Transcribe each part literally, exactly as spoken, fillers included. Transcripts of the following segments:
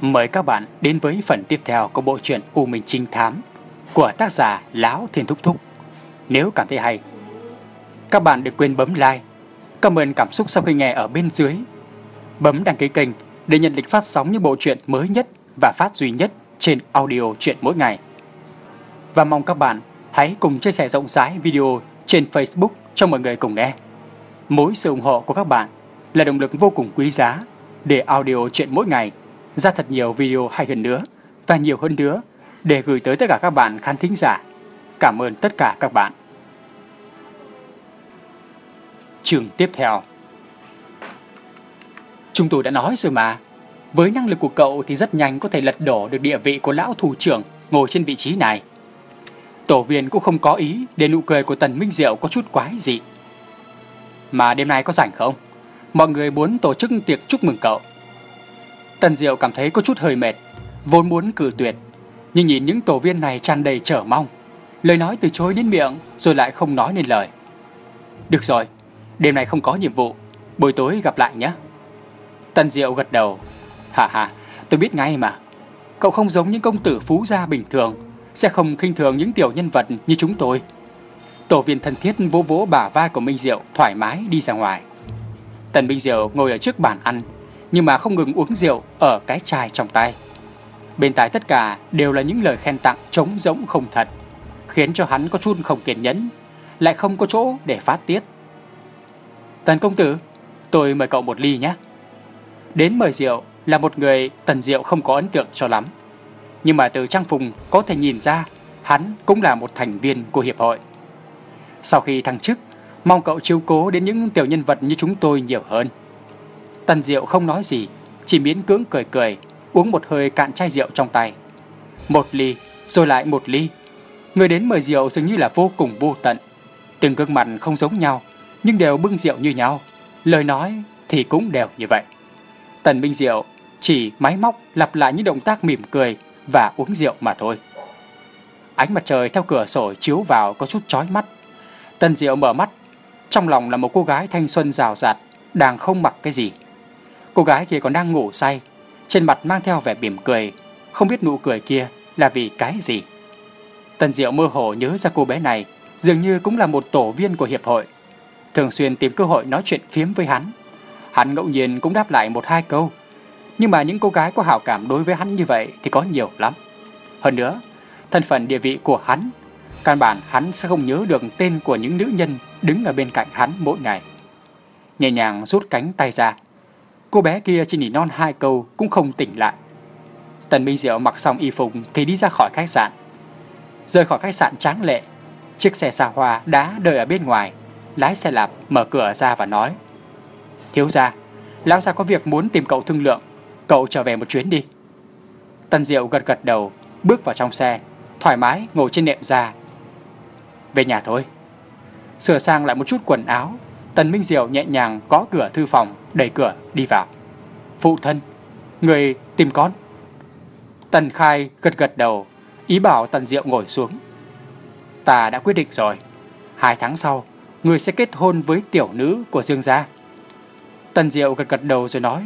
Mời các bạn đến với phần tiếp theo của bộ truyện U Minh Trinh Thám của tác giả Lão Thiên Thúc Thúc. Nếu cảm thấy hay, các bạn đừng quên bấm like, comment cảm xúc sau khi nghe ở bên dưới. Bấm đăng ký kênh để nhận lịch phát sóng những bộ truyện mới nhất và phát duy nhất trên audio truyện mỗi ngày. Và mong các bạn hãy cùng chia sẻ rộng rãi video trên Facebook cho mọi người cùng nghe. Mỗi sự ủng hộ của các bạn là động lực vô cùng quý giá để audio truyện mỗi ngày ra thật nhiều video hay hơn nữa và nhiều hơn nữa để gửi tới tất cả các bạn khán thính giả. Cảm ơn tất cả các bạn. Chương tiếp theo. Chúng tôi đã nói rồi mà, với năng lực của cậu thì rất nhanh có thể lật đổ được địa vị của lão thủ trưởng ngồi trên vị trí này. Tổ viên cũng không có ý để nụ cười của Tần Minh Diệu có chút quái dị. Mà đêm nay có rảnh không? Mọi người muốn tổ chức tiệc chúc mừng cậu. Tần Diệu cảm thấy có chút hơi mệt, vốn muốn cự tuyệt, nhưng nhìn những tổ viên này tràn đầy chờ mong, lời nói từ chối đến miệng rồi lại không nói nên lời. Được rồi, đêm nay không có nhiệm vụ, buổi tối gặp lại nhé. Tần Diệu gật đầu. Hà hà, tôi biết ngay mà. Cậu không giống những công tử phú gia bình thường, sẽ không khinh thường những tiểu nhân vật như chúng tôi. Tổ viên thân thiết vỗ vỗ bả vai của Minh Diệu, thoải mái đi ra ngoài. Tần Minh Diệu ngồi ở trước bàn ăn, nhưng mà không ngừng uống rượu ở cái chai trong tay. Bên tai tất cả đều là những lời khen tặng trống rỗng không thật, khiến cho hắn có chút không kiên nhẫn, lại không có chỗ để phát tiết. Tần công tử, tôi mời cậu một ly nhé. Đến mời rượu là một người Tần Diệu không có ấn tượng cho lắm, nhưng mà từ trang phục có thể nhìn ra hắn cũng là một thành viên của hiệp hội. Sau khi thăng chức, mong cậu chiếu cố đến những tiểu nhân vật như chúng tôi nhiều hơn. Tần Diệu không nói gì, chỉ miễn cưỡng cười cười, uống một hơi cạn chai rượu trong tay. Một ly, rồi lại một ly. Người đến mời rượu dường như là vô cùng vô tận. Từng gương mặt không giống nhau, nhưng đều bưng rượu như nhau. Lời nói thì cũng đều như vậy. Tần Minh Diệu chỉ máy móc lặp lại những động tác mỉm cười và uống rượu mà thôi. Ánh mặt trời theo cửa sổ chiếu vào có chút chói mắt. Tần Diệu mở mắt, trong lòng là một cô gái thanh xuân rào rạt, đang không mặc cái gì. Cô gái kia còn đang ngủ say, trên mặt mang theo vẻ mỉm cười, không biết nụ cười kia là vì cái gì. Tần Diệu mơ hồ nhớ ra cô bé này dường như cũng là một tổ viên của hiệp hội, thường xuyên tìm cơ hội nói chuyện phiếm với hắn. Hắn ngẫu nhiên cũng đáp lại một hai câu, nhưng mà những cô gái có hảo cảm đối với hắn như vậy thì có nhiều lắm. Hơn nữa, thân phận địa vị của hắn, căn bản hắn sẽ không nhớ được tên của những nữ nhân đứng ở bên cạnh hắn mỗi ngày. Nhẹ nhàng rút cánh tay ra, cô bé kia chỉ nỉ non hai câu cũng không tỉnh lại. Tần Minh Diệu mặc xong y phục thì đi ra khỏi khách sạn. Rời khỏi khách sạn tráng lệ, chiếc xe xa hoa đã đợi ở bên ngoài. Lái xe lạp mở cửa ra và nói: Thiếu gia, lão gia có việc muốn tìm cậu thương lượng, cậu trở về một chuyến đi. Tần Diệu gật gật đầu, bước vào trong xe, thoải mái ngồi trên nệm da. Về nhà thôi. Sửa sang lại một chút quần áo, Tần Minh Diệu nhẹ nhàng gõ cửa thư phòng, đẩy cửa đi vào. Phụ thân, người tìm con. Tần Khai gật gật đầu, ý bảo Tần Diệu ngồi xuống. Ta đã quyết định rồi, hai tháng sau người sẽ kết hôn với tiểu nữ của Dương gia. Tần Diệu gật gật đầu rồi nói: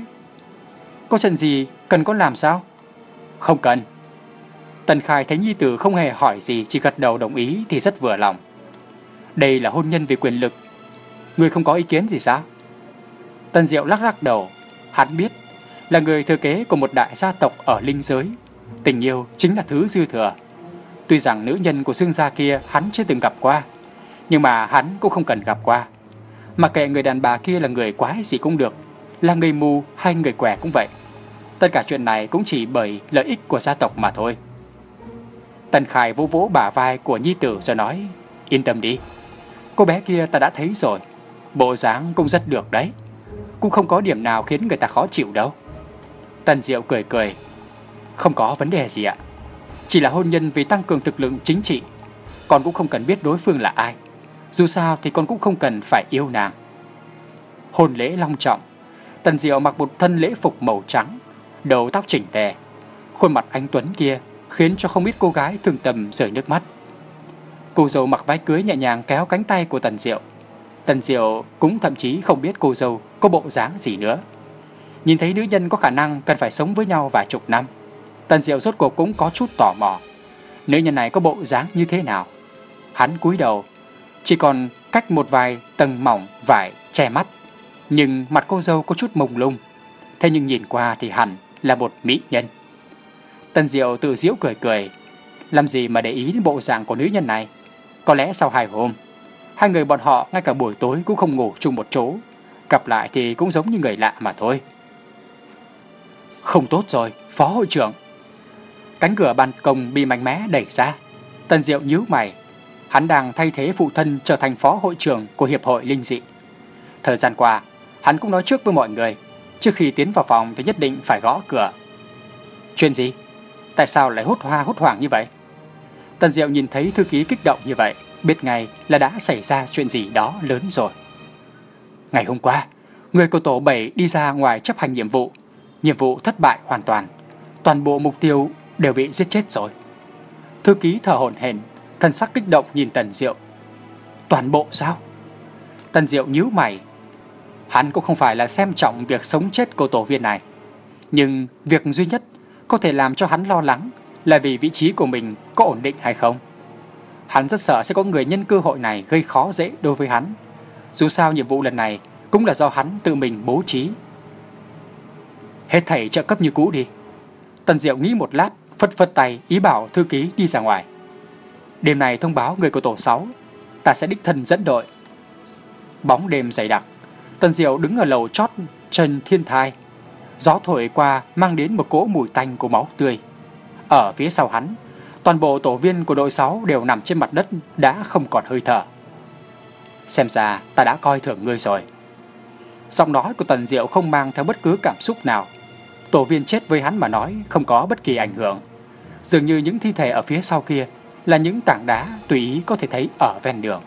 Có chuyện gì cần con làm sao? Không cần. Tần Khai thấy nhi tử không hề hỏi gì, chỉ gật đầu đồng ý thì rất vừa lòng. Đây là hôn nhân vì quyền lực, người không có ý kiến gì sao? Tần Diệu lắc lắc đầu. Hắn biết, là người thừa kế của một đại gia tộc ở linh giới, tình yêu chính là thứ dư thừa. Tuy rằng nữ nhân của Dương gia kia hắn chưa từng gặp qua, nhưng mà hắn cũng không cần gặp qua. Mà kệ người đàn bà kia là người quái gì cũng được, là người mù hay người què cũng vậy. Tất cả chuyện này cũng chỉ bởi lợi ích của gia tộc mà thôi. Tần Khải vỗ vỗ bả vai của nhi tử rồi nói: Yên tâm đi, cô bé kia ta đã thấy rồi, bộ dáng cũng rất được đấy, cũng không có điểm nào khiến người ta khó chịu đâu. Tần Diệu cười cười: Không có vấn đề gì ạ, chỉ là hôn nhân vì tăng cường thực lực chính trị, con cũng không cần biết đối phương là ai, dù sao thì con cũng không cần phải yêu nàng. Hôn lễ long trọng. Tần Diệu mặc một thân lễ phục màu trắng, đầu tóc chỉnh tề, khuôn mặt anh tuấn kia khiến cho không ít cô gái thương tâm rơi nước mắt. Cô dâu mặc váy cưới nhẹ nhàng kéo cánh tay của Tần Diệu. Tần Diệu cũng thậm chí không biết cô dâu có bộ dáng gì nữa. Nhìn thấy nữ nhân có khả năng cần phải sống với nhau vài chục năm, Tần Diệu rốt cuộc cũng có chút tò mò. Nữ nhân này có bộ dáng như thế nào? Hắn cúi đầu, chỉ còn cách một vài tầng mỏng vải che mắt, nhưng mặt cô dâu có chút mông lung. Thế nhưng nhìn qua thì hẳn là một mỹ nhân. Tần Diệu tự giễu cười cười, làm gì mà để ý đến bộ dạng của nữ nhân này. Có lẽ sau hai hôm, hai người bọn họ ngay cả buổi tối cũng không ngủ chung một chỗ, gặp lại thì cũng giống như người lạ mà thôi. Không tốt rồi, phó hội trưởng. Cánh cửa ban công bị mạnh mẽ đẩy ra. Tần Diệu nhíu mày. Hắn đang thay thế phụ thân trở thành phó hội trưởng của Hiệp hội Linh dị. Thời gian qua, hắn cũng nói trước với mọi người, trước khi tiến vào phòng thì nhất định phải gõ cửa. Chuyện gì? Tại sao lại hốt hoa hốt hoảng như vậy? Tần Diệu nhìn thấy thư ký kích động như vậy, biết ngay là đã xảy ra chuyện gì đó lớn rồi. Ngày hôm qua, người của tổ bảy đi ra ngoài chấp hành nhiệm vụ. Nhiệm vụ thất bại hoàn toàn. Toàn bộ mục tiêu đều bị giết chết rồi. Thư ký thở hổn hển, thần sắc kích động nhìn Tần Diệu. Toàn bộ sao? Tần Diệu nhíu mày. Hắn cũng không phải là xem trọng việc sống chết của tổ viên này, nhưng việc duy nhất có thể làm cho hắn lo lắng là vì vị trí của mình có ổn định hay không. Hắn rất sợ sẽ có người nhân cơ hội này gây khó dễ đối với hắn. Dù sao nhiệm vụ lần này cũng là do hắn tự mình bố trí. Hết thảy trợ cấp như cũ đi. Tần Diệu nghĩ một lát, phất phất tay ý bảo thư ký đi ra ngoài. Đêm này thông báo người của tổ sáu, ta sẽ đích thân dẫn đội. Bóng đêm dày đặc, Tần Diệu đứng ở lầu chót chân thiên thai. Gió thổi qua mang đến một cỗ mùi tanh của máu tươi. Ở phía sau hắn, toàn bộ tổ viên của đội sáu đều nằm trên mặt đất đã không còn hơi thở. Xem ra ta đã coi thường ngươi rồi. Giọng nói của Tần Diệu không mang theo bất cứ cảm xúc nào. Tổ viên chết với hắn mà nói không có bất kỳ ảnh hưởng. Dường như những thi thể ở phía sau kia là những tảng đá tùy ý có thể thấy ở ven đường.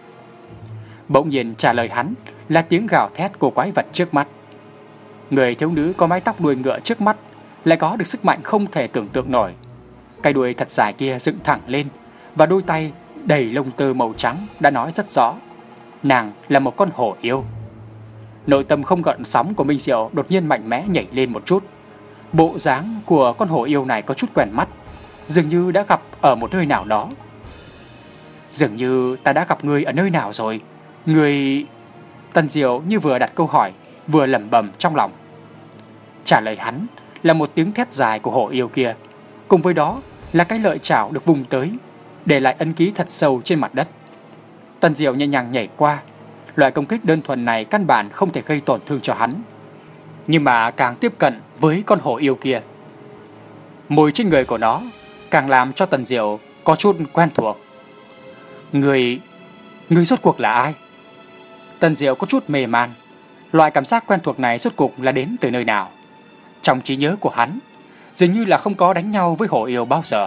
Bỗng nhiên trả lời hắn là tiếng gào thét của quái vật trước mắt. Người thiếu nữ có mái tóc đuôi ngựa trước mắt lại có được sức mạnh không thể tưởng tượng nổi. Cái đuôi thật dài kia dựng thẳng lên, và đôi tay đầy lông tơ màu trắng đã nói rất rõ, nàng là một con hổ yêu. Nội tâm không gợn sóng của Minh Diệu đột nhiên mạnh mẽ nhảy lên một chút. Bộ dáng của con hổ yêu này có chút quen mắt, dường như đã gặp ở một nơi nào đó. Dường như ta đã gặp người ở nơi nào rồi. Người... Tần Diệu như vừa đặt câu hỏi, vừa lẩm bẩm trong lòng. Trả lời hắn là một tiếng thét dài của hổ yêu kia, cùng với đó là cái lợi chảo được vùng tới, để lại ấn ký thật sâu trên mặt đất. Tần Diệu nhẹ nhàng nhảy qua. Loại công kích đơn thuần này căn bản không thể gây tổn thương cho hắn, nhưng mà càng tiếp cận với con hổ yêu kia, mùi trên người của nó càng làm cho Tần Diệu có chút quen thuộc. Người... Người rốt cuộc là ai? Tần Diệu có chút mê man. Loại cảm giác quen thuộc này rốt cuộc là đến từ nơi nào? Trong trí nhớ của hắn dường như là không có đánh nhau với hổ yêu bao giờ.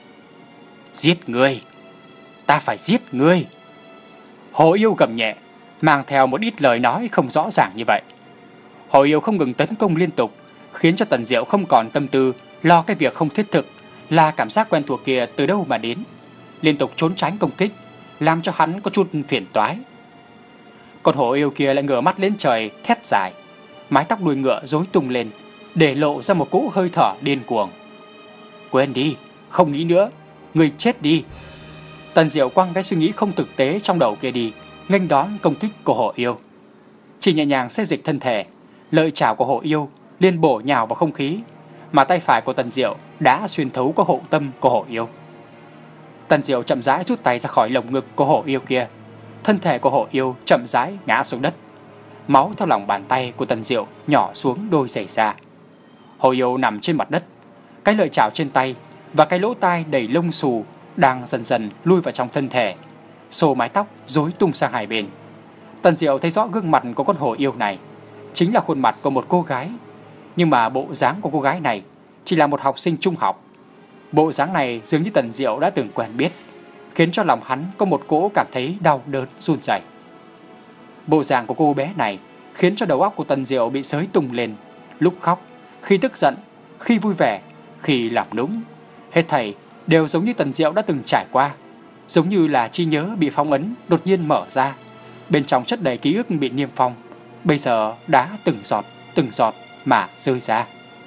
Giết ngươi! Ta phải giết ngươi! Hổ yêu gầm nhẹ, mang theo một ít lời nói không rõ ràng như vậy. Hổ yêu không ngừng tấn công liên tục, khiến cho Tần Diệu không còn tâm tư lo cái việc không thiết thực là cảm giác quen thuộc kia từ đâu mà đến. Liên tục trốn tránh công kích, làm cho hắn có chút phiền toái. Con hổ yêu kia lại ngửa mắt lên trời thét dài, mái tóc đuôi ngựa rối tung lên, để lộ ra một cỗ hơi thở điên cuồng. Quên đi, không nghĩ nữa, ngươi chết đi. Tần Diệu quăng cái suy nghĩ không thực tế trong đầu kia đi, nghênh đón công kích của hổ yêu. Chỉ nhẹ nhàng xê dịch thân thể, lợi chảo của hổ yêu liền bổ nhào vào không khí, mà tay phải của Tần Diệu đã xuyên thấu qua hộ tâm của hổ yêu. Tần Diệu chậm rãi rút tay ra khỏi lồng ngực của hổ yêu kia. Thân thể của hổ yêu chậm rãi ngã xuống đất. Máu theo lòng bàn tay của Tần Diệu nhỏ xuống đôi giày da. Hổ yêu nằm trên mặt đất, cái lợi chảo trên tay và cái lỗ tai đầy lông xù đang dần dần lui vào trong thân thể, xô mái tóc rối tung sang hai bên. Tần Diệu thấy rõ gương mặt của con hổ yêu này chính là khuôn mặt của một cô gái, nhưng mà bộ dáng của cô gái này chỉ là một học sinh trung học. Bộ dáng này dường như Tần Diệu đã từng quen biết, khiến cho lòng hắn có một cỗ cảm thấy đau đớn run rẩy. Bộ dạng của cô bé này khiến cho đầu óc của Tần Diệu bị xới tung lên, lúc khóc, khi tức giận, khi vui vẻ, khi làm nũng, hết thảy đều giống như Tần Diệu đã từng trải qua, giống như là trí nhớ bị phong ấn đột nhiên mở ra, bên trong chất đầy ký ức bị niêm phong, bây giờ đã từng giọt, từng giọt mà rơi ra.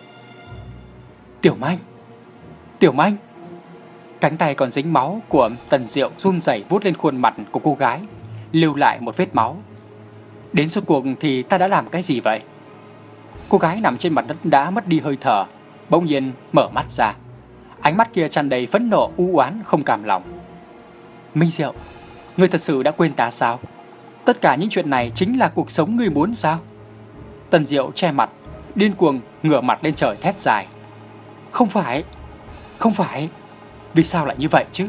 Tiểu Manh! Tiểu Manh! Cánh tay còn dính máu của Tần Diệu run rẩy vuốt lên khuôn mặt của cô gái, lưu lại một vết máu. Đến rốt cuộc thì ta đã làm cái gì vậy? Cô gái nằm trên mặt đất đã mất đi hơi thở, bỗng nhiên mở mắt ra. Ánh mắt kia tràn đầy phẫn nộ, u oán, không cam lòng. Minh Diệu, ngươi thật sự đã quên ta sao? Tất cả những chuyện này chính là cuộc sống ngươi muốn sao? Tần Diệu che mặt, điên cuồng ngửa mặt lên trời thét dài. Không phải, không phải, vì sao lại như vậy chứ?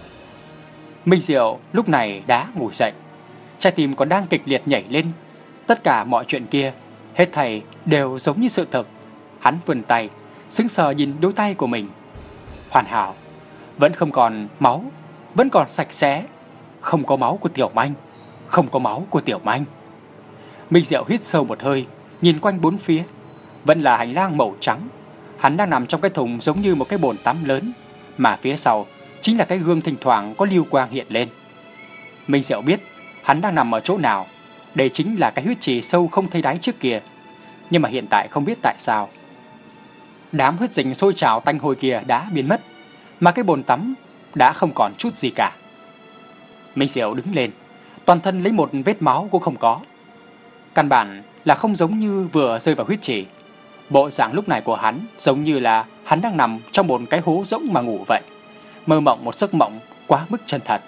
Minh Diệu lúc này đã ngủ dậy, trái tim còn đang kịch liệt nhảy lên. Tất cả mọi chuyện kia, hết thảy đều giống như sự thật. Hắn vươn tay, sững sờ nhìn đôi tay của mình. Hoàn hảo, vẫn không còn máu, vẫn còn sạch sẽ. Không có máu của Tiểu Manh, không có máu của Tiểu Manh. Minh Diệu hít sâu một hơi, nhìn quanh bốn phía. Vẫn là hành lang màu trắng. Hắn đang nằm trong cái thùng giống như một cái bồn tắm lớn, mà phía sau chính là cái gương thỉnh thoảng có lưu quang hiện lên. Minh Diệu biết hắn đang nằm ở chỗ nào. Đây chính là cái huyết trì sâu không thấy đáy trước kia. Nhưng mà hiện tại không biết tại sao đám huyết dịch sôi trào tanh hôi kia đã biến mất, mà cái bồn tắm đã không còn chút gì cả. Minh Diệu đứng lên, toàn thân lấy một vết máu cũng không có. Căn bản là không giống như vừa rơi vào huyết trì. Bộ dạng lúc này của hắn giống như là hắn đang nằm trong một cái hố rỗng mà ngủ vậy, mơ mộng một giấc mộng quá mức chân thật.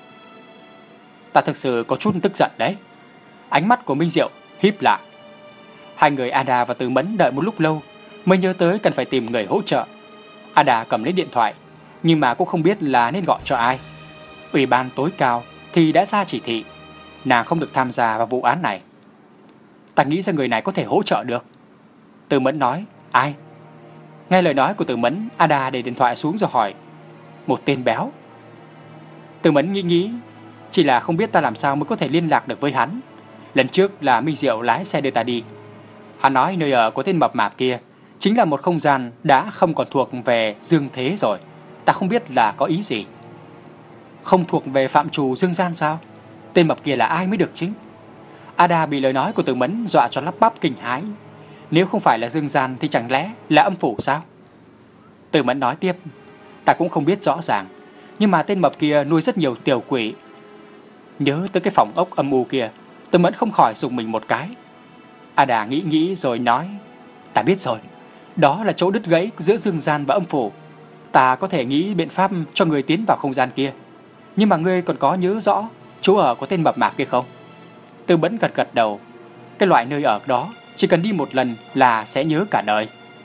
Ta thực sự có chút tức giận đấy. Ánh mắt của Minh Diệu híp lại. Hai người Ada và Từ Mẫn đợi một lúc lâu mới nhớ tới cần phải tìm người hỗ trợ. Ada cầm lấy điện thoại, nhưng mà cũng không biết là nên gọi cho ai. Ủy ban tối cao thì đã ra chỉ thị, nàng không được tham gia vào vụ án này. Ta nghĩ ra người này có thể hỗ trợ được. Từ Mẫn nói. Ai? Nghe lời nói của Từ Mẫn, Ada để điện thoại xuống rồi hỏi. Một tên béo. Từ Mẫn nghĩ nghĩ, chỉ là không biết ta làm sao mới có thể liên lạc được với hắn. Lần trước là Minh Diệu lái xe đưa ta đi. Hắn nói nơi ở của tên mập mạp kia chính là một không gian đã không còn thuộc về dương thế rồi. Ta không biết là có ý gì. Không thuộc về phạm trù dương gian sao? Tên mập kia là ai mới được chứ? Ada bị lời nói của Từ Mẫn dọa cho lắp bắp kinh hãi. Nếu không phải là dương gian thì chẳng lẽ là âm phủ sao? Từ Mẫn nói tiếp. Ta cũng không biết rõ ràng, nhưng mà tên mập kia nuôi rất nhiều tiểu quỷ. Nhớ tới cái phòng ốc âm u kia, Từ Mẫn không khỏi dùng mình một cái. Ada nghĩ nghĩ rồi nói. Ta biết rồi, đó là chỗ đứt gãy giữa dương gian và âm phủ. Ta có thể nghĩ biện pháp cho người tiến vào không gian kia. Nhưng mà ngươi còn có nhớ rõ chỗ ở của tên mập mạp kia không? Từ Mẫn gật gật đầu. Cái loại nơi ở đó chỉ cần đi một lần là sẽ nhớ cả đời.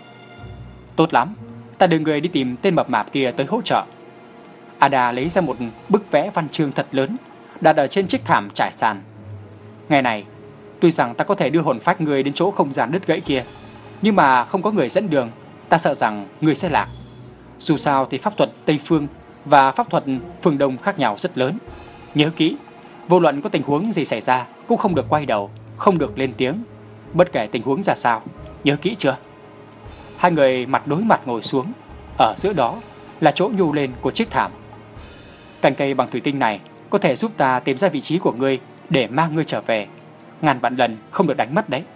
Tốt lắm, ta đưa người đi tìm tên mập mạp kia tới hỗ trợ. Ada lấy ra một bức vẽ văn chương thật lớn, đặt ở trên chiếc thảm trải sàn. Ngày này, tuy rằng ta có thể đưa hồn phách người đến chỗ không gian đứt gãy kia, nhưng mà không có người dẫn đường, ta sợ rằng người sẽ lạc. Dù sao thì pháp thuật Tây Phương và pháp thuật phương Đông khác nhau rất lớn. Nhớ kỹ, vô luận có tình huống gì xảy ra cũng không được quay đầu, không được lên tiếng, bất kể tình huống ra sao. Nhớ kỹ chưa? Hai người mặt đối mặt ngồi xuống. Ở giữa đó là chỗ nhô lên của chiếc thảm. Cành cây bằng thủy tinh này có thể giúp ta tìm ra vị trí của ngươi để mang ngươi trở về. Ngàn vạn lần không được đánh mất đấy.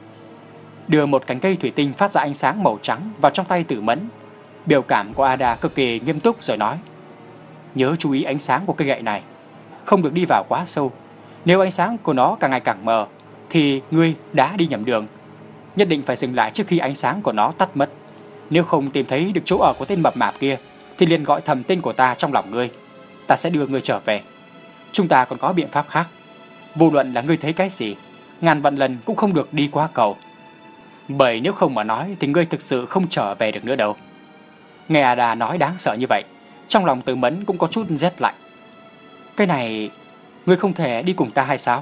Đưa một cành cây thủy tinh phát ra ánh sáng màu trắng vào trong tay Tử Mẫn. Biểu cảm của Ada cực kỳ nghiêm túc rồi nói. Nhớ chú ý ánh sáng của cây gậy này, không được đi vào quá sâu. Nếu ánh sáng của nó càng ngày càng mờ thì ngươi đã đi nhầm đường. Nhất định phải dừng lại trước khi ánh sáng của nó tắt mất. Nếu không tìm thấy được chỗ ở của tên mập mạp kia thì liền gọi thầm tên của ta trong lòng ngươi. Ta sẽ đưa ngươi trở về. Chúng ta còn có biện pháp khác. Vô luận là ngươi thấy cái gì, ngàn vạn lần cũng không được đi qua cầu. Bởi nếu không mà nói thì ngươi thực sự không trở về được nữa đâu. Nghe Ada nói đáng sợ như vậy, trong lòng Từ Mẫn cũng có chút rét lạnh. Cái này, ngươi không thể đi cùng ta hay sao?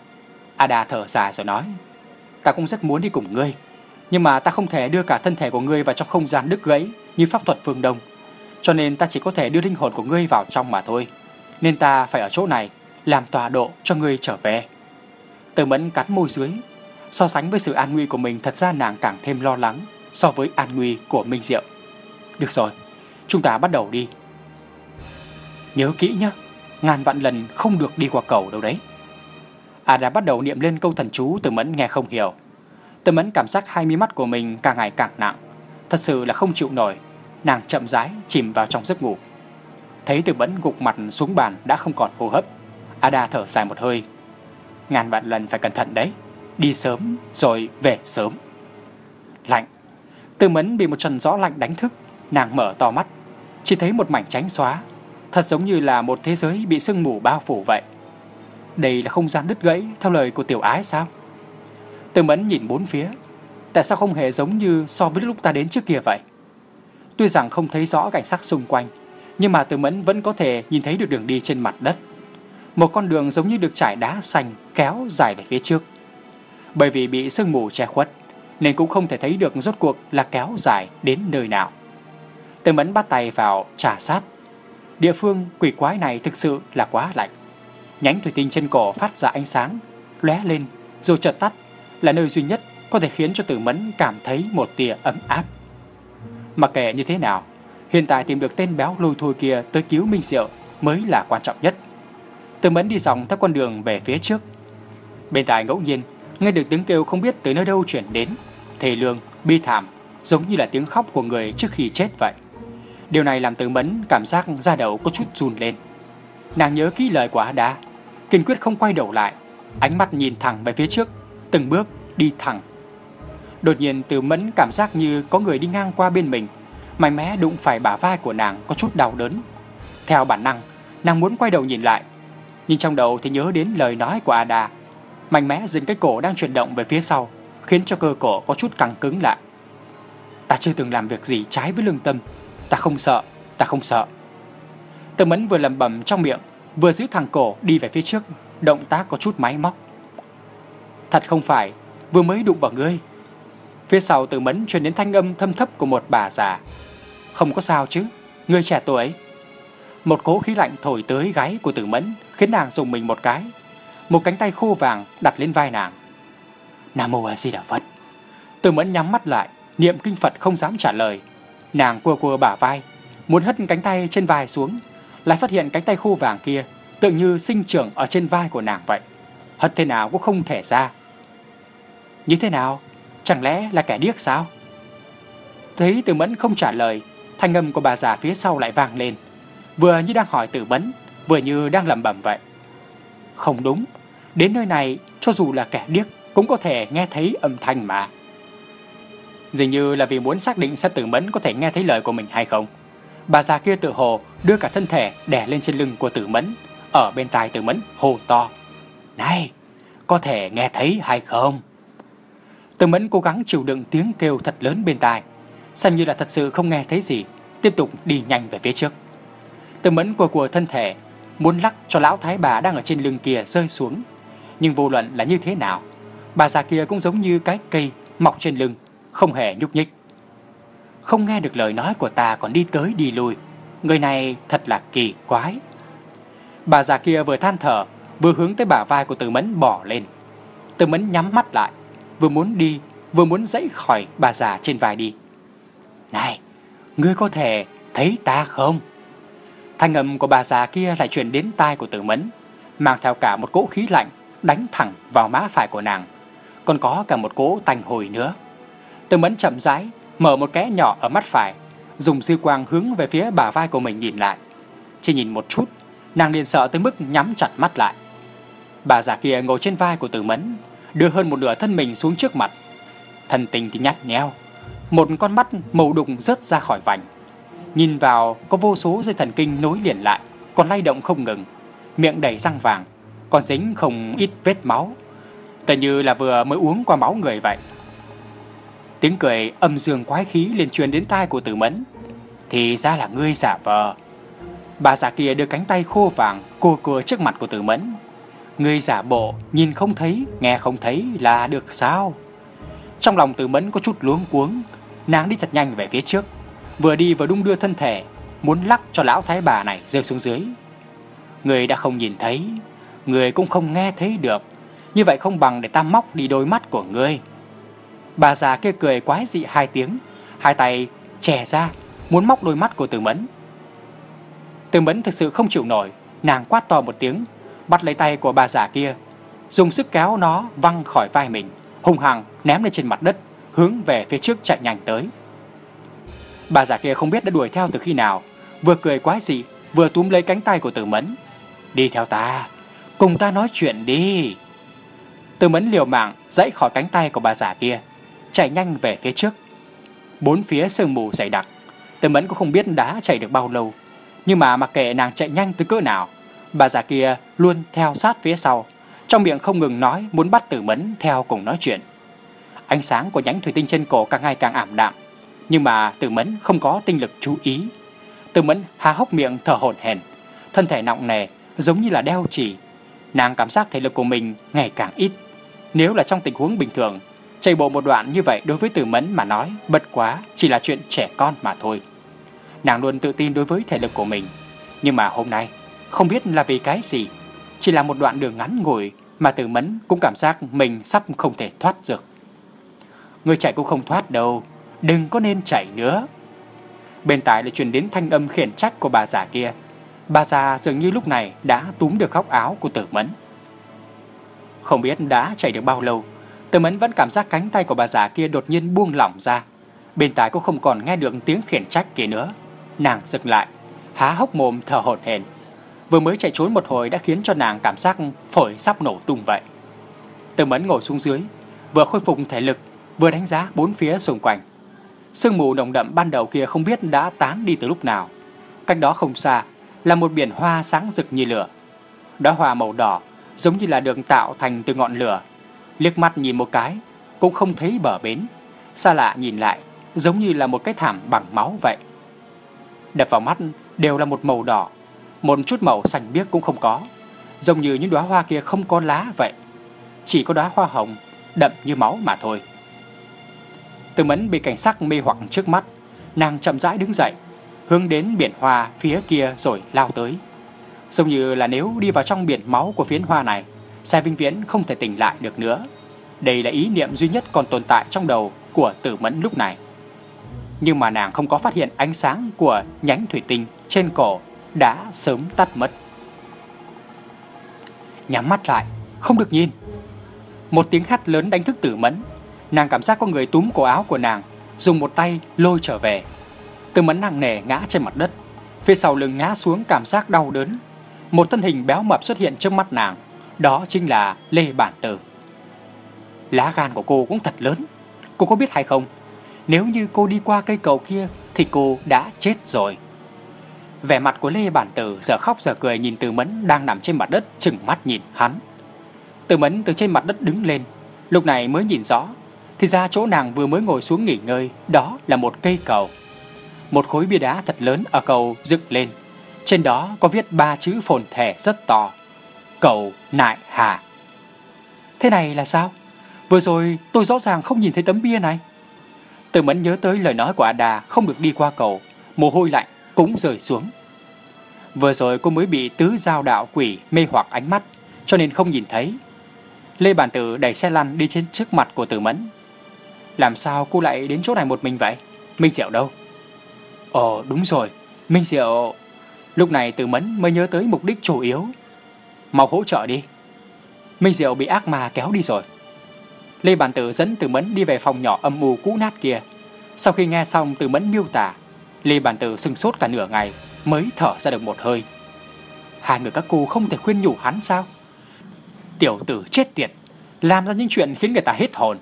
Ada thở dài rồi nói. Ta cũng rất muốn đi cùng ngươi, nhưng mà ta không thể đưa cả thân thể của ngươi vào trong không gian đứt gãy như pháp thuật phương Đông. Cho nên ta chỉ có thể đưa linh hồn của ngươi vào trong mà thôi. Nên ta phải ở chỗ này làm tọa độ cho ngươi trở về. Từ Mẫn cắn môi dưới. So sánh với sự an nguy của mình, thật ra nàng càng thêm lo lắng so với an nguy của Minh Diệu. Được rồi, chúng ta bắt đầu đi. Nhớ kỹ nhé, ngàn vạn lần không được đi qua cầu đâu đấy. Ada bắt đầu niệm lên câu thần chú Từ Mẫn nghe không hiểu. Từ Mẫn cảm giác hai mí mắt của mình càng ngày càng nặng, thật sự là không chịu nổi. Nàng chậm rãi chìm vào trong giấc ngủ. Thấy Từ Mẫn gục mặt xuống bàn đã không còn hô hấp, Ada thở dài một hơi. Ngàn vạn lần phải cẩn thận đấy, đi sớm rồi về sớm. Lạnh. Từ Mẫn bị một trận gió lạnh đánh thức. Nàng mở to mắt, chỉ thấy một mảnh trắng xóa, thật giống như là một thế giới bị sương mù bao phủ vậy. Đây là không gian đứt gãy theo lời của tiểu ái sao? Từ Mẫn nhìn bốn phía, tại sao không hề giống như so với lúc ta đến trước kia vậy? Tuy rằng không thấy rõ cảnh sắc xung quanh, nhưng mà Từ Mẫn vẫn có thể nhìn thấy được đường đi trên mặt đất. Một con đường giống như được trải đá xanh kéo dài về phía trước. Bởi vì bị sương mù che khuất nên cũng không thể thấy được rốt cuộc là kéo dài đến nơi nào. Từ Mẫn bắt tay vào trà sát. Địa phương quỷ quái này thực sự là quá lạnh. Nhánh thủy tinh trên cổ phát ra ánh sáng, lóe lên rồi chợt tắt, là nơi duy nhất có thể khiến cho Từ Mẫn cảm thấy một tia ấm áp. Mặc kệ như thế nào, hiện tại tìm được tên béo lôi thôi kia tới cứu Minh Diệu mới là quan trọng nhất. Từ Mẫn đi dòng theo con đường về phía trước. Bên tai ngẫu nhiên nghe được tiếng kêu không biết từ nơi đâu chuyển đến, thê lương, bi thảm, giống như là tiếng khóc của người trước khi chết vậy. Điều này làm Từ Mẫn cảm giác da đầu có chút run lên. Nàng nhớ kỹ lời của Ada, kiên quyết không quay đầu lại, ánh mắt nhìn thẳng về phía trước, từng bước đi thẳng. Đột nhiên Từ Mẫn cảm giác như có người đi ngang qua bên mình, mạnh mẽ đụng phải bả vai của nàng có chút đau đớn. Theo bản năng, nàng muốn quay đầu nhìn lại, nhưng trong đầu thì nhớ đến lời nói của Ada, mạnh mẽ dừng cái cổ đang chuyển động về phía sau, khiến cho cơ cổ có chút căng cứng lại. Ta chưa từng làm việc gì trái với lương tâm, ta không sợ, ta không sợ. Từ Mẫn vừa lẩm bẩm trong miệng, vừa giữ thẳng cổ đi về phía trước, động tác có chút máy móc. Thật không phải, vừa mới đụng vào ngươi. Phía sau Từ Mẫn truyền đến thanh âm thâm thấp của một bà già. Không có sao chứ, ngươi trẻ tuổi. Một cỗ khí lạnh thổi tới gáy của Từ Mẫn, khiến nàng dùng mình một cái. Một cánh tay khô vàng đặt lên vai nàng. Nam Mô A Di Đà Phật. Từ Mẫn nhắm mắt lại, niệm kinh Phật không dám trả lời. Nàng cua cua bả vai, muốn hất cánh tay trên vai xuống, lại phát hiện cánh tay khô vàng kia tự như sinh trưởng ở trên vai của nàng vậy, hất thế nào cũng không thể ra. Như thế nào? Chẳng lẽ là kẻ điếc sao? Thấy Từ Mẫn không trả lời, thanh âm của bà già phía sau lại vang lên, vừa như đang hỏi Từ Mẫn, vừa như đang lẩm bẩm vậy. Không đúng, đến nơi này cho dù là kẻ điếc cũng có thể nghe thấy âm thanh mà. Dường như là vì muốn xác định xem Từ Mẫn có thể nghe thấy lời của mình hay không, bà già kia tự hồ đưa cả thân thể đè lên trên lưng của Từ Mẫn, ở bên tai Từ Mẫn hô to. Này, có thể nghe thấy hay không? Từ Mẫn cố gắng chịu đựng tiếng kêu thật lớn bên tai, xem như là thật sự không nghe thấy gì, tiếp tục đi nhanh về phía trước. Từ Mẫn cua cua thân thể, muốn lắc cho lão thái bà đang ở trên lưng kia rơi xuống, nhưng vô luận là như thế nào, bà già kia cũng giống như cái cây mọc trên lưng, không hề nhúc nhích. Không nghe được lời nói của ta còn đi tới đi lui, người này thật là kỳ quái. Bà già kia vừa than thở, vừa hướng tới bả vai của Từ Mẫn bỏ lên. Từ Mẫn nhắm mắt lại, vừa muốn đi, vừa muốn dãy khỏi bà già trên vai đi. Này, ngươi có thể thấy ta không? Thanh âm của bà già kia lại truyền đến tai của Từ Mẫn, mang theo cả một cỗ khí lạnh đánh thẳng vào má phải của nàng, còn có cả một cỗ tanh hôi nữa. Từ Mẫn chậm rãi mở một kẽ nhỏ ở mắt phải, dùng dư quang hướng về phía bả vai của mình nhìn lại. Chỉ nhìn một chút, nàng liền sợ tới mức nhắm chặt mắt lại. Bà già kia ngồi trên vai của Từ Mẫn, đưa hơn một nửa thân mình xuống trước mặt. Thân tình thì nhăn nheo, một con mắt màu đục rớt ra khỏi vành. Nhìn vào có vô số dây thần kinh nối liền lại, còn lay động không ngừng. Miệng đầy răng vàng, còn dính không ít vết máu, tựa như là vừa mới uống qua máu người vậy. Tiếng cười âm dương quái khí liền truyền đến tai của Từ Mẫn. Thì ra là ngươi giả vờ. Bà già kia đưa cánh tay khô vàng cua cua trước mặt của Từ Mẫn. Ngươi giả bộ nhìn không thấy, nghe không thấy là được sao? Trong lòng Từ Mẫn có chút luống cuống, nàng đi thật nhanh về phía trước, vừa đi vừa đung đưa thân thể, muốn lắc cho lão thái bà này rơi xuống dưới. Ngươi đã không nhìn thấy, ngươi cũng không nghe thấy được, như vậy không bằng để ta móc đi đôi mắt của ngươi. Bà già kia cười quái dị hai tiếng, hai tay chè ra muốn móc đôi mắt của Từ Mẫn. Từ Mẫn thực sự không chịu nổi, nàng quát to một tiếng, bắt lấy tay của bà già kia, dùng sức kéo nó văng khỏi vai mình, hung hăng ném lên trên mặt đất, hướng về phía trước chạy nhanh tới. Bà già kia không biết đã đuổi theo từ khi nào, vừa cười quái dị, vừa túm lấy cánh tay của Từ Mẫn. Đi theo ta, cùng ta nói chuyện đi. Từ Mẫn liều mạng giãy khỏi cánh tay của bà già kia, chạy nhanh về phía trước. Bốn phía sương mù dày đặc, Từ Mẫn cũng không biết đã chạy được bao lâu, nhưng mà mặc kệ nàng chạy nhanh từ cỡ nào, bà già kia luôn theo sát phía sau, trong miệng không ngừng nói muốn bắt Từ Mẫn theo cùng nói chuyện. Ánh sáng của nhánh thủy tinh trên cổ càng ngày càng ảm đạm, nhưng mà Từ Mẫn không có tinh lực chú ý. Từ Mẫn há hốc miệng thở hổn hển, thân thể nặng nề giống như là đeo chì. Nàng cảm giác thể lực của mình ngày càng ít. Nếu là trong tình huống bình thường, chạy bộ một đoạn như vậy đối với Từ Mẫn mà nói bất quá chỉ là chuyện trẻ con mà thôi. Nàng luôn tự tin đối với thể lực của mình, nhưng mà hôm nay không biết là vì cái gì, chỉ là một đoạn đường ngắn ngủi mà Từ Mẫn cũng cảm giác mình sắp không thể thoát được. Người chạy cũng không thoát đâu, đừng có nên chạy nữa. Bên tai lại truyền đến thanh âm khiển trách của bà già kia. Bà già dường như lúc này đã túm được góc áo của Từ Mẫn. Không biết đã chạy được bao lâu, Từ Mẫn vẫn cảm giác cánh tay của bà già kia đột nhiên buông lỏng ra. Bên tai cũng không còn nghe được tiếng khiển trách kia nữa. Nàng dừng lại, há hốc mồm thở hổn hển. Vừa mới chạy trốn một hồi đã khiến cho nàng cảm giác phổi sắp nổ tung vậy. Từ Mẫn ngồi xuống dưới, vừa khôi phục thể lực, vừa đánh giá bốn phía xung quanh. Sương mù nồng đậm ban đầu kia không biết đã tán đi từ lúc nào. Cách đó không xa là một biển hoa sáng rực như lửa. Đóa hoa màu đỏ giống như là được tạo thành từ ngọn lửa. Liếc mắt nhìn một cái cũng không thấy bờ bến, xa lạ nhìn lại giống như là một cái thảm bằng máu vậy. Đập vào mắt đều là một màu đỏ, một chút màu xanh biếc cũng không có, giống như những đóa hoa kia không có lá vậy. Chỉ có đóa hoa hồng đậm như máu mà thôi. Từ Mẫn bị cảnh sắc mê hoặc trước mắt, nàng chậm rãi đứng dậy, hướng đến biển hoa phía kia rồi lao tới. Giống như là nếu đi vào trong biển máu của phiến hoa này, sẽ vĩnh viễn không thể tỉnh lại được nữa. Đây là ý niệm duy nhất còn tồn tại trong đầu của Từ Mẫn lúc này. Nhưng mà nàng không có phát hiện ánh sáng của nhánh thủy tinh trên cổ đã sớm tắt mất. Nhắm mắt lại, không được nhìn. Một tiếng hét lớn đánh thức Từ Mẫn. Nàng cảm giác có người túm cổ áo của nàng, dùng một tay lôi trở về. Từ Mẫn nặng nề ngã trên mặt đất, phía sau lưng ngã xuống cảm giác đau đớn. Một thân hình béo mập xuất hiện trước mắt nàng, đó chính là Lê Bản Tử. Lá gan của cô cũng thật lớn. Cô có biết hay không, nếu như cô đi qua cây cầu kia thì cô đã chết rồi. Vẻ mặt của Lê Bản Tử giờ khóc giờ cười nhìn Từ Mẫn đang nằm trên mặt đất, trừng mắt nhìn hắn. Từ Mẫn từ trên mặt đất đứng lên, lúc này mới nhìn rõ, thì ra chỗ nàng vừa mới ngồi xuống nghỉ ngơi đó là một cây cầu. Một khối bia đá thật lớn ở cầu dựng lên, trên đó có viết ba chữ phồn thể rất to: Cầu Nại Hà. Thế này là sao? Vừa rồi tôi rõ ràng không nhìn thấy tấm bia này. Từ Mẫn nhớ tới lời nói của Ada không được đi qua cầu, mồ hôi lạnh cũng rơi xuống. Vừa rồi cô mới bị tứ giao đạo quỷ mê hoặc ánh mắt, cho nên không nhìn thấy. Lê Bản Tử đẩy xe lăn đi trên trước mặt của Từ Mẫn. Làm sao cô lại đến chỗ này một mình vậy? Minh Diệu đâu? Ồ đúng rồi, Minh Diệu. Lúc này Từ Mẫn mới nhớ tới mục đích chủ yếu. Mau hỗ trợ đi. Minh Diệu bị ác ma kéo đi rồi. Lê Bản Tử dẫn Từ Mẫn đi về phòng nhỏ âm u cũ nát kia. Sau khi nghe xong Từ Mẫn miêu tả, Lê Bản Tử sừng sốt cả nửa ngày mới thở ra được một hơi. Hai người các cô không thể khuyên nhủ hắn sao? Tiểu tử chết tiệt, làm ra những chuyện khiến người ta hết hồn.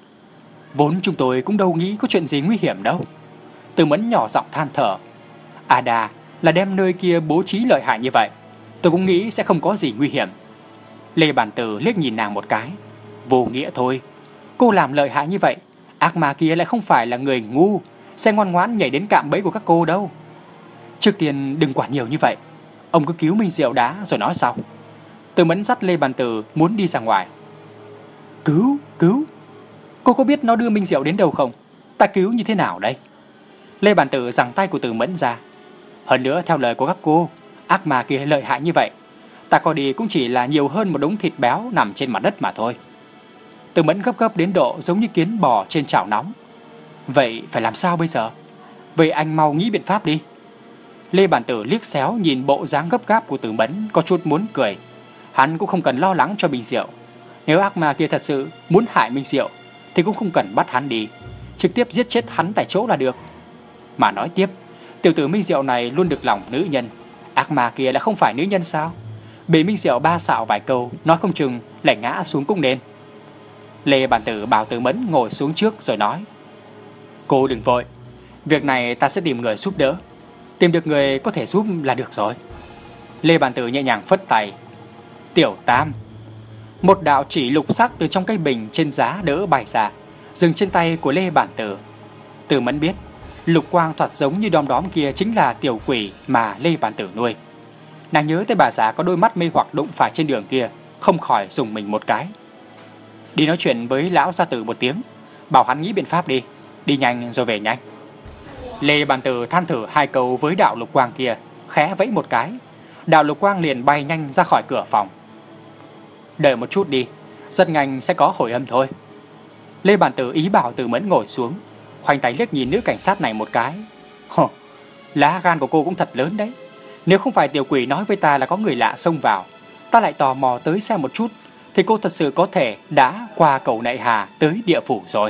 Vốn chúng tôi cũng đâu nghĩ có chuyện gì nguy hiểm đâu. Từ Mẫn nhỏ giọng than thở. Ada là đem nơi kia bố trí lợi hại như vậy, tôi cũng nghĩ sẽ không có gì nguy hiểm. Lê Bản Tử liếc nhìn nàng một cái. Vô nghĩa thôi. Cô làm lợi hại như vậy, ác ma kia lại không phải là người ngu, sẽ ngoan ngoãn nhảy đến cạm bẫy của các cô đâu. Trước tiên đừng quản nhiều như vậy, ông cứ cứu Minh Diệu đã rồi nói sau. Từ Mẫn dắt Lê Bản Tử muốn đi ra ngoài. Cứu, cứu. Cô có biết nó đưa Minh Diệu đến đâu không? Ta cứu như thế nào đây? Lê Bản Tử giằng tay của Từ Mẫn ra. Hơn nữa theo lời của các cô, ác ma kia lợi hại như vậy, ta coi đi cũng chỉ là nhiều hơn một đống thịt béo nằm trên mặt đất mà thôi. Từ Mẫn gấp gấp đến độ giống như kiến bò trên chảo nóng. Vậy phải làm sao bây giờ? Vậy anh mau nghĩ biện pháp đi. Lê Bản Tử liếc xéo nhìn bộ dáng gấp gáp của Từ Mẫn, có chút muốn cười. Hắn cũng không cần lo lắng cho Minh Diệu. Nếu ác ma kia thật sự muốn hại Minh Diệu thì cũng không cần bắt hắn đi, trực tiếp giết chết hắn tại chỗ là được. Mà nói tiếp, tiểu tử Minh Diệu này luôn được lòng nữ nhân, ác ma kia đã không phải nữ nhân sao? Bị Minh Diệu ba xạo vài câu, nói không chừng lại ngã xuống cũng nên. Lê Bản Tử bảo Từ Mẫn ngồi xuống trước rồi nói: Cô đừng vội, việc này ta sẽ tìm người giúp đỡ. Tìm được người có thể giúp là được rồi. Lê Bản Tử nhẹ nhàng phất tay. Tiểu Tam. Một đạo chỉ lục sắc từ trong cái bình trên giá đỡ bay ra, dừng trên tay của Lê Bản Tử. Từ Mẫn biết lục quang thoạt giống như đom đóm kia chính là tiểu quỷ mà Lê Bản Tử nuôi. Nàng nhớ tới bà già có đôi mắt mê hoặc đụng phải trên đường kia, không khỏi dùng mình một cái. Đi nói chuyện với lão gia tử một tiếng, bảo hắn nghĩ biện pháp đi, đi nhanh rồi về nhanh. Lê Bản Tử than thở hai câu với đạo lục quang kia, khẽ vẫy một cái, đạo lục quang liền bay nhanh ra khỏi cửa phòng. Đợi một chút đi, rất nhanh sẽ có hồi âm thôi. Lê Bản Tử ý bảo Từ Mẫn ngồi xuống, khoanh tay liếc nhìn nữ cảnh sát này một cái. Hồ, lá gan của cô cũng thật lớn đấy. Nếu không phải tiểu quỷ nói với ta là có người lạ xông vào, ta lại tò mò tới xem một chút, thì cô thật sự có thể đã qua cầu Nại Hà tới địa phủ rồi.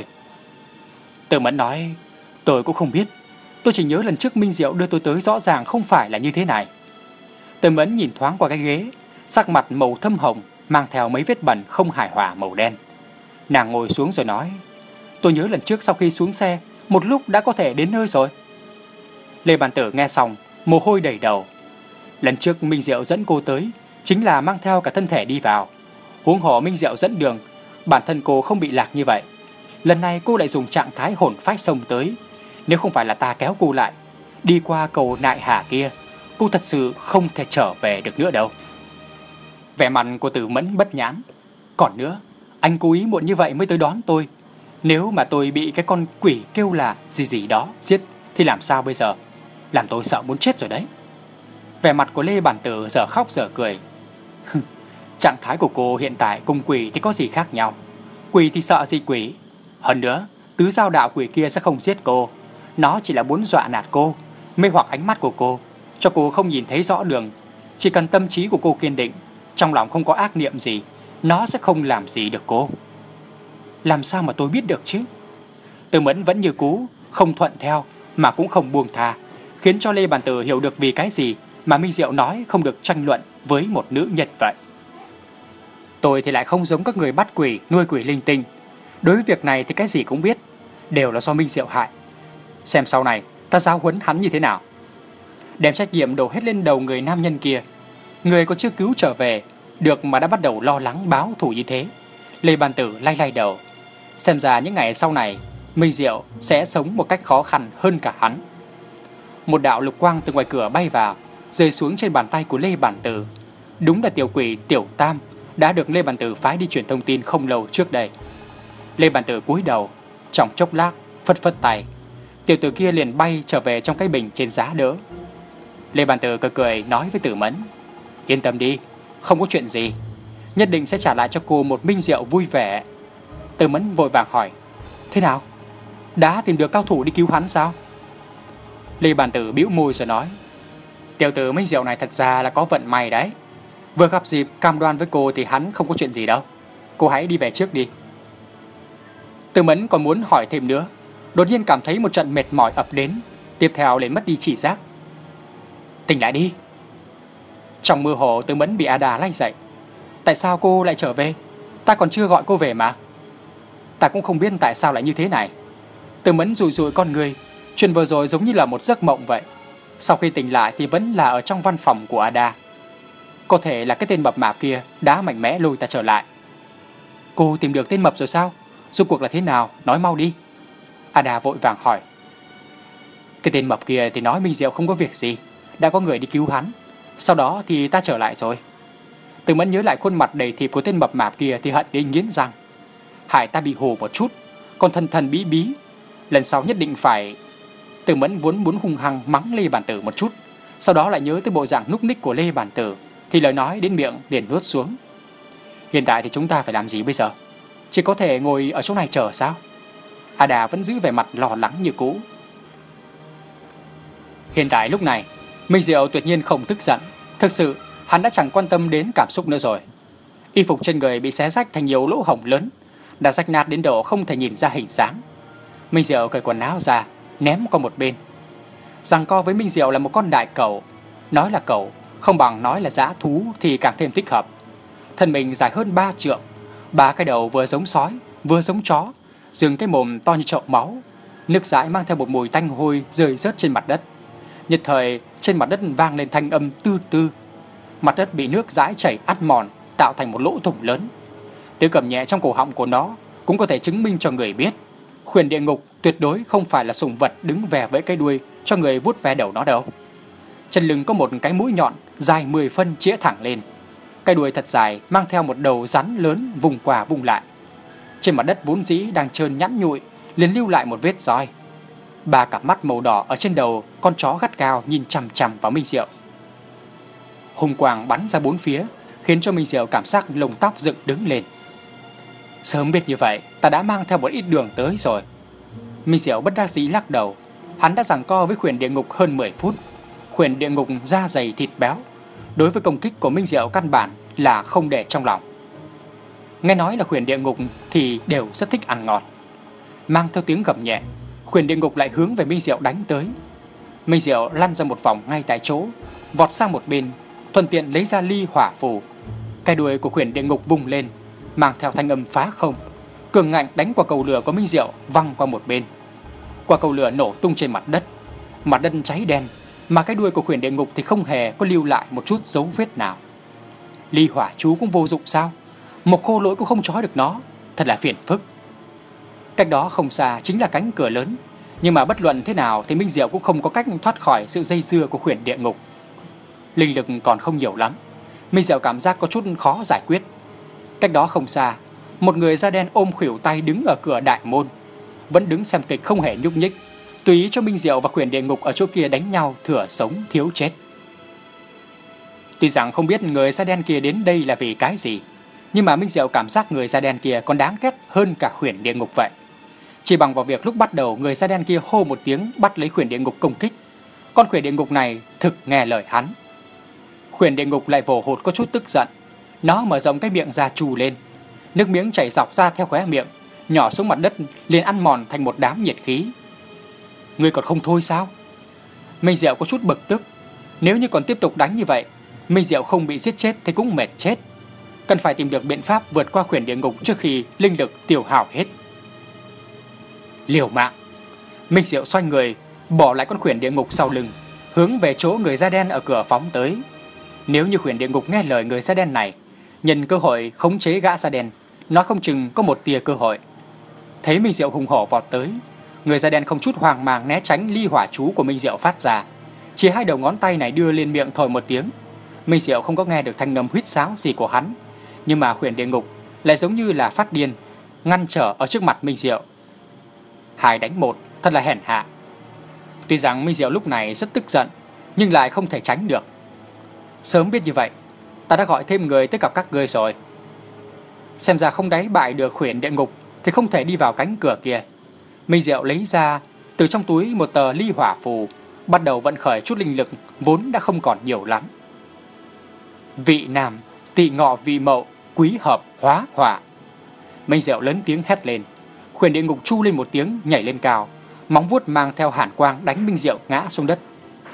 Từ Mẫn nói: Tôi cũng không biết, tôi chỉ nhớ lần trước Minh Diệu đưa tôi tới rõ ràng không phải là như thế này. Từ Mẫn nhìn thoáng qua cái ghế, sắc mặt màu thâm hồng, mang theo mấy vết bẩn không hài hòa màu đen. Nàng ngồi xuống rồi nói: Tôi nhớ lần trước sau khi xuống xe, một lúc đã có thể đến nơi rồi. Lê Bản Tử nghe xong, mồ hôi đầy đầu. Lần trước Minh Diệu dẫn cô tới chính là mang theo cả thân thể đi vào. Huống hồ Minh Diệu dẫn đường, bản thân cô không bị lạc như vậy. Lần này cô lại dùng trạng thái hồn phách xông tới. Nếu không phải là ta kéo cô lại, đi qua cầu Nại Hà kia, cô thật sự không thể trở về được nữa đâu. Vẻ mặt của Từ Mẫn bất nhãn. Còn nữa, anh cố ý muộn như vậy mới tới đón tôi. Nếu mà tôi bị cái con quỷ kêu là gì gì đó giết thì làm sao bây giờ? Làm tôi sợ muốn chết rồi đấy. Vẻ mặt của Lê Bản Tử giờ khóc giờ cười. Trạng thái của cô hiện tại cùng quỷ thì có gì khác nhau? Quỷ thì sợ gì quỷ? Hơn nữa, tứ giao đạo quỷ kia sẽ không giết cô. Nó chỉ là muốn dọa nạt cô, mê hoặc ánh mắt của cô, cho cô không nhìn thấy rõ đường. Chỉ cần tâm trí của cô kiên định, trong lòng không có ác niệm gì, nó sẽ không làm gì được cô. Làm sao mà tôi biết được chứ? Từ Mẫn vẫn như cũ, không thuận theo mà cũng không buông tha, khiến cho Lê Bản Tử hiểu được vì cái gì mà Minh Diệu nói không được tranh luận với một nữ nhân vậy. Tôi thì lại không giống các người bắt quỷ, nuôi quỷ linh tinh. Đối với việc này thì cái gì cũng biết, đều là do Minh Diệu hại. Xem sau này ta giáo huấn hắn như thế nào. Đem trách nhiệm đổ hết lên đầu người nam nhân kia. Người còn chưa cứu trở về được mà đã bắt đầu lo lắng báo thù như thế. Lê Bản Tử lay lay đầu. Xem ra những ngày sau này Minh Diệu sẽ sống một cách khó khăn hơn cả hắn. Một đạo lục quang từ ngoài cửa bay vào, rơi xuống trên bàn tay của Lê Bản Tử. Đúng là tiểu quỷ Tiểu Tam đã được Lê Bản Tử phái đi truyền thông tin không lâu trước đây. Lê Bản Tử cúi đầu, trong chốc lát phất phất tay, tiểu tử kia liền bay trở về trong cái bình trên giá đỡ. Lê Bản Tử cười cười nói với Từ Mẫn: Yên tâm đi, không có chuyện gì, nhất định sẽ trả lại cho cô một Minh Diệu vui vẻ. Từ Mẫn vội vàng hỏi: Thế nào? Đã tìm được cao thủ đi cứu hắn sao? Lê Bản Tử bĩu môi rồi nói: Tiểu tử Minh Diệu này thật ra là có vận may đấy. Vừa gặp dịp cam đoan với cô thì hắn không có chuyện gì đâu. Cô hãy đi về trước đi. Từ Mẫn còn muốn hỏi thêm nữa, đột nhiên cảm thấy một trận mệt mỏi ập đến, tiếp theo liền mất đi chỉ giác. Tỉnh lại đi. Trong mơ hồ Từ Mẫn bị A Đà lay dậy. Tại sao cô lại trở về? Ta còn chưa gọi cô về mà. Ta cũng không biết tại sao lại như thế này. Từ Mẫn rụi rụi con người. Chuyện vừa rồi giống như là một giấc mộng vậy. Sau khi tỉnh lại thì vẫn là ở trong văn phòng của A Đà. Có thể là cái tên mập mạp kia đã mạnh mẽ lôi ta trở lại. Cô tìm được tên mập rồi sao? Rốt cuộc là thế nào? Nói mau đi. A Đà vội vàng hỏi. Cái tên mập kia thì nói Minh Diệu không có việc gì, đã có người đi cứu hắn. Sau đó thì ta trở lại rồi. Từ Mẫn nhớ lại khuôn mặt đầy thịt của tên mập mạp kia thì hận đến nghiến răng. Hại ta bị hù một chút, còn thần thần bí bí. Lần sau nhất định phải... Từ Mẫn vốn muốn hung hăng mắng Lê Bản Tử một chút, sau đó lại nhớ tới bộ dạng núc ních của Lê Bản Tử, thì lời nói đến miệng liền nuốt xuống. Hiện tại thì chúng ta phải làm gì bây giờ? Chỉ có thể ngồi ở chỗ này chờ sao? A Đà vẫn giữ vẻ mặt lo lắng như cũ. Hiện tại lúc này Minh Diệu tuyệt nhiên không tức giận. Thực sự hắn đã chẳng quan tâm đến cảm xúc nữa rồi. Y phục trên người bị xé rách thành nhiều lỗ hổng lớn, đã rách nát đến độ không thể nhìn ra hình dáng. Minh Diệu cởi quần áo ra, ném qua một bên. Giằng co với Minh Diệu là một con đại cẩu. Nói là cẩu, không bằng nói là dã thú thì càng thêm thích hợp. Thân mình dài hơn ba trượng, ba cái đầu vừa giống sói, vừa giống chó, dừng cái mồm to như chậu máu. Nước dãi mang theo một mùi tanh hôi rơi rớt trên mặt đất. Nhất thời trên mặt đất vang lên thanh âm tư tư. Mặt đất bị nước dãi chảy ăn mòn, tạo thành một lỗ thủng lớn. Tiếng gầm nhẹ trong cổ họng của nó cũng có thể chứng minh cho người biết Khuyển địa ngục tuyệt đối không phải là sủng vật đứng về với cái đuôi cho người vuốt ve đầu nó đâu. Trên lưng có một cái mũi nhọn dài mười phân chĩa thẳng lên. Cái đuôi thật dài mang theo một đầu rắn lớn vùng qua vùng lại. Trên mặt đất vốn dĩ đang trơn nhẵn nhụi liền lưu lại một vết roi. Ba cặp mắt màu đỏ ở trên đầu con chó gắt gao nhìn chằm chằm vào Minh Diệu. Hùng quang bắn ra bốn phía, khiến cho Minh Diệu cảm giác lông tóc dựng đứng lên. Sớm biết như vậy, ta đã mang theo một ít đường tới rồi. Minh Diệu bất đắc dĩ lắc đầu. Hắn đã giằng co với khuyển địa ngục hơn mười phút. Khuyển địa ngục da dày thịt béo, đối với công kích của Minh Diệu căn bản là không để trong lòng. Nghe nói là khuyển địa ngục thì đều rất thích ăn ngọt. Mang theo tiếng gầm nhẹ, khuyển địa ngục lại hướng về Minh Diệu đánh tới. Minh Diệu lăn ra một vòng ngay tại chỗ, vọt sang một bên, thuận tiện lấy ra ly hỏa phù. Cái đuôi của khuyển địa ngục vung lên, mang theo thanh âm phá không, cường ngạnh đánh qua cầu lửa của Minh Diệu văng qua một bên. Quả cầu lửa nổ tung trên mặt đất, mặt đất cháy đen, mà cái đuôi của khuyển địa ngục thì không hề có lưu lại một chút dấu vết nào. Ly hỏa chú cũng vô dụng sao? Một khô lỗi cũng không trói được nó, thật là phiền phức. Cách đó không xa chính là cánh cửa lớn, nhưng mà bất luận thế nào thì Minh Diệu cũng không có cách thoát khỏi sự dây dưa của khuyển địa ngục. Linh lực còn không nhiều lắm, Minh Diệu cảm giác có chút khó giải quyết. Cách đó không xa, một người da đen ôm khuỷu tay đứng ở cửa đại môn, vẫn đứng xem kịch không hề nhúc nhích, tùy ý cho Minh Diệu và khuyển địa ngục ở chỗ kia đánh nhau thừa sống thiếu chết. Tuy rằng không biết người da đen kia đến đây là vì cái gì, nhưng mà Minh Diệu cảm giác người da đen kia còn đáng ghét hơn cả khuyển địa ngục vậy. Chỉ bằng vào việc lúc bắt đầu người da đen kia hô một tiếng bắt lấy khuyển địa ngục công kích, con khuyển địa ngục này thực nghe lời hắn. Khuyển địa ngục lại vồ hột có chút tức giận, nó mở rộng cái miệng ra trù lên, nước miếng chảy dọc ra theo khóe miệng, nhỏ xuống mặt đất liền ăn mòn thành một đám nhiệt khí. Ngươi còn không thôi sao? Minh Diệu có chút bực tức. Nếu như còn tiếp tục đánh như vậy, Minh Diệu không bị giết chết thì cũng mệt chết. Cần phải tìm được biện pháp vượt qua khuyển địa ngục trước khi linh lực tiêu hao hết. Liều mạng! Minh Diệu xoay người, bỏ lại con khuyển địa ngục sau lưng, hướng về chỗ người da đen ở cửa phóng tới. Nếu như khuyển địa ngục nghe lời người da đen này, nhân cơ hội khống chế gã da đen, nó không chừng có một tia cơ hội. Thấy Minh Diệu hùng hổ vọt tới, người da đen không chút hoang mang né tránh ly hỏa chú của Minh Diệu phát ra, chỉ hai đầu ngón tay này đưa lên miệng thổi một tiếng. Minh Diệu không có nghe được thanh ngầm huýt sáo gì của hắn, nhưng mà khuyển địa ngục lại giống như là phát điên, ngăn trở ở trước mặt Minh Diệu. Hai đánh một, thật là hèn hạ. Tuy rằng Minh Diệu lúc này rất tức giận, nhưng lại không thể tránh được. Sớm biết như vậy, ta đã gọi thêm người tới gặp các ngươi rồi. Xem ra không đánh bại được khuyển địa ngục thì không thể đi vào cánh cửa kia. Minh Diệu lấy ra từ trong túi một tờ ly hỏa phù, bắt đầu vận khởi chút linh lực vốn đã không còn nhiều lắm. Vị nam, tỵ ngọ vị mậu, quý hợp hóa hỏa. Minh Diệu lớn tiếng hét lên. Khuyển địa ngục chu lên một tiếng, nhảy lên cao, móng vuốt mang theo hàn quang đánh Minh Diệu ngã xuống đất.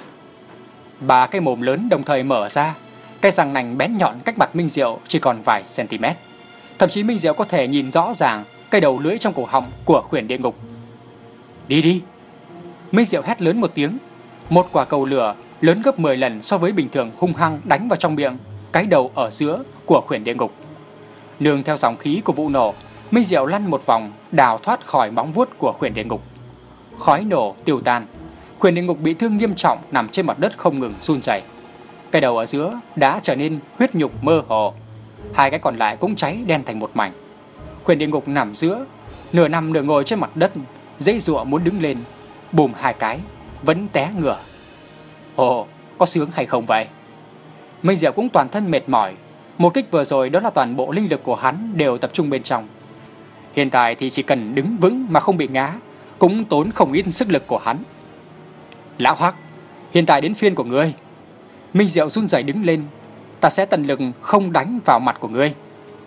Ba cái mồm lớn đồng thời mở ra, cái răng nành bén nhọn cách mặt Minh Diệu chỉ còn vài cm. Thậm chí Minh Diệu có thể nhìn rõ ràng cái đầu lưỡi trong cổ họng của khuyển địa ngục. Đi đi! Minh Diệu hét lớn một tiếng, một quả cầu lửa lớn gấp mười lần so với bình thường hung hăng đánh vào trong miệng cái đầu ở giữa của khuyển địa ngục. Nương theo dòng khí của vụ nổ, Minh Diệu lăn một vòng, đào thoát khỏi móng vuốt của khuyển địa ngục. Khói nổ tiêu tan, khuyển địa ngục bị thương nghiêm trọng nằm trên mặt đất không ngừng run rẩy. Cái đầu ở giữa đã trở nên huyết nhục mơ hồ, hai cái còn lại cũng cháy đen thành một mảnh. Khuyển địa ngục nằm giữa, nửa nằm nửa ngồi trên mặt đất, dãy giụa muốn đứng lên, bùm hai cái vẫn té ngửa. Ồ, có sướng hay không vậy? Minh Diệu cũng toàn thân mệt mỏi. Một kích vừa rồi đó là toàn bộ linh lực của hắn đều tập trung bên trong. Hiện tại thì chỉ cần đứng vững mà không bị ngã cũng tốn không ít sức lực của hắn. Lão Hoắc, hiện tại đến phiên của ngươi. Minh Diệu run rẩy đứng lên. Ta sẽ tận lực không đánh vào mặt của ngươi.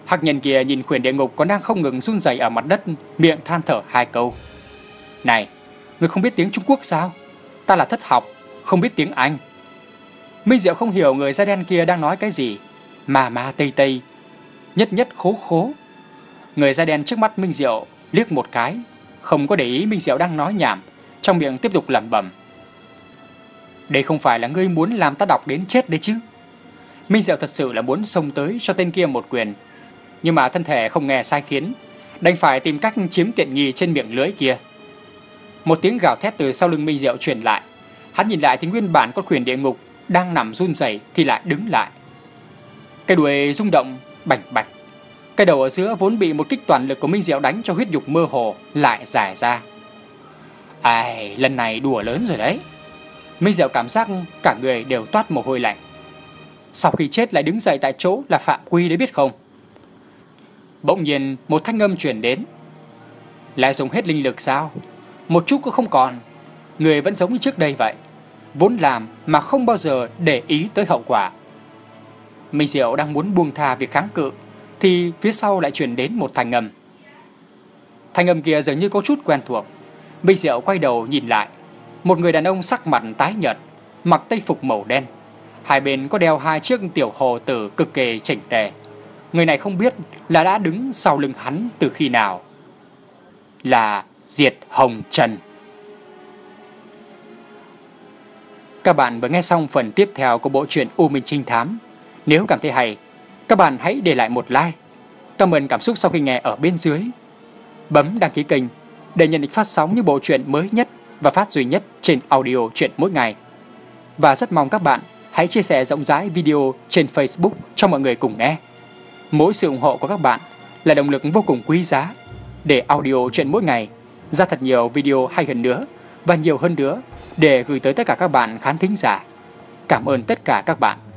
Hắc nhân kia nhìn khuyển địa ngục còn đang không ngừng run rẩy ở mặt đất, miệng than thở hai câu. Này, ngươi không biết tiếng Trung Quốc sao? Ta là thất học, không biết tiếng Anh. Minh Diệu không hiểu người da đen kia đang nói cái gì. Mà ma tây tây, nhất nhất khố khố. Người da đen trước mắt Minh Diệu liếc một cái, không có để ý Minh Diệu đang nói nhảm, trong miệng tiếp tục lẩm bẩm. Đây không phải là ngươi muốn làm ta đọc đến chết đấy chứ? Minh Diệu thật sự là muốn xông tới cho tên kia một quyền, nhưng mà thân thể không nghe sai khiến, đành phải tìm cách chiếm tiện nghi trên miệng lưỡi kia. Một tiếng gào thét từ sau lưng Minh Diệu truyền lại. Hắn nhìn lại thì nguyên bản con khuyển địa ngục đang nằm run rẩy thì lại đứng lại. Cái đuôi rung động bành bạch. Cái đầu ở giữa vốn bị một kích toàn lực của Minh Diệu đánh cho huyết nhục mơ hồ lại giải ra. Ai, lần này đùa lớn rồi đấy. Minh Diệu cảm giác cả người đều toát mồ hôi lạnh. Sau khi chết lại đứng dậy tại chỗ là phạm quy đấy biết không? Bỗng nhiên một thanh âm truyền đến. Lại dùng hết linh lực sao? Một chút cũng không còn. Người vẫn giống như trước đây vậy, vốn làm mà không bao giờ để ý tới hậu quả. Minh Diệu đang muốn buông tha việc kháng cự thì phía sau lại truyền đến một thanh âm. Thanh âm kia dường như có chút quen thuộc. Minh Diệu quay đầu nhìn lại. Một người đàn ông sắc mặt tái nhợt, mặc tây phục màu đen, hai bên có đeo hai chiếc tiểu hồ tử cực kỳ chỉnh tề. Người này không biết là đã đứng sau lưng hắn từ khi nào. Là Diệt Hồng Trần. Các bạn vừa nghe xong phần tiếp theo của bộ truyện U Minh Trinh Thám. Nếu cảm thấy hay, các bạn hãy để lại một like. Cảm ơn cảm xúc sau khi nghe ở bên dưới. Bấm đăng ký kênh để nhận lịch phát sóng những bộ truyện mới nhất và phát duy nhất trên audio truyện mỗi ngày. Và rất mong các bạn hãy chia sẻ rộng rãi video trên Facebook cho mọi người cùng nghe. Mỗi sự ủng hộ của các bạn là động lực vô cùng quý giá để audio truyện mỗi ngày ra thật nhiều video hay hơn nữa và nhiều hơn nữa để gửi tới tất cả các bạn khán thính giả. Cảm ơn tất cả các bạn.